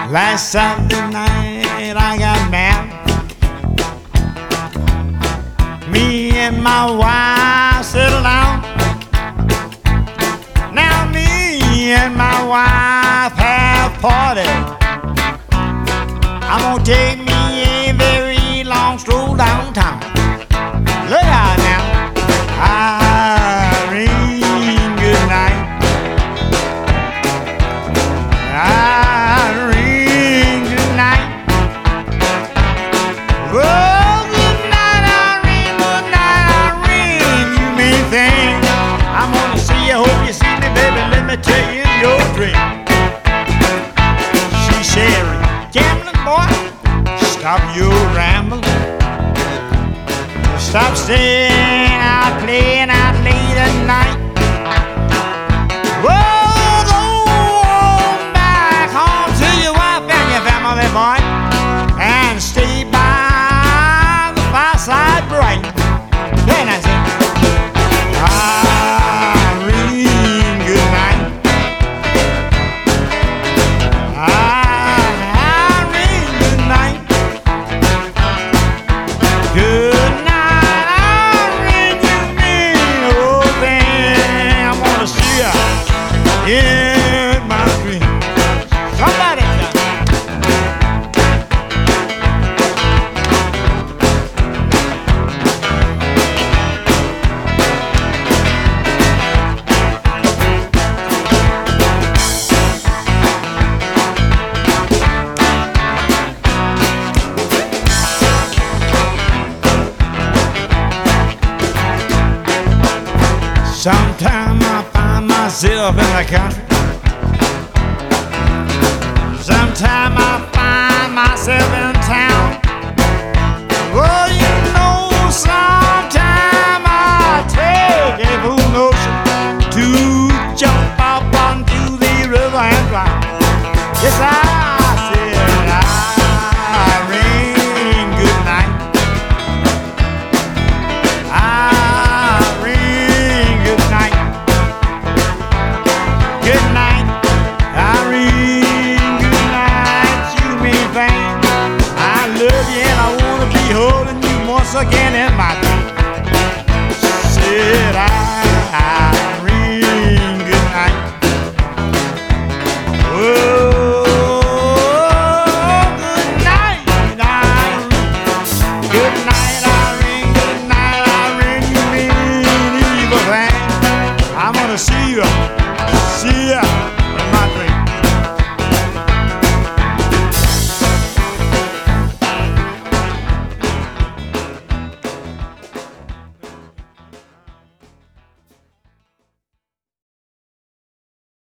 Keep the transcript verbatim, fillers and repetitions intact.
Last Saturday night I got mad. Me and my wife settled down. Now me and my wife have party. I'm gonna take me a very long stroll downtown. Look out now. Irene, good night. Irene, good night. Oh, good night, Irene, good night, Irene, you mean thing. I'm gonna see you, hope you see me, baby, let me tell you your dream. She said, gambling boy, stop your rambling. Stop staying out, playing out late at night. Whoa, go on back home to your wife and your family, boy, and stay by the fireside bright. Then I said, Irene, good night. Irene, good night. Good night. In my dream. Somebody tell me. Sometime I find myself in the country. Sometime I find myself in town. Well, you know, sometime I take a full notion to jump up onto the river and drown. Yes, I said, Irene, good night. Irene, good night. Good night, Irene, good night, you mean thing. I love you and I wanna be holding you once again.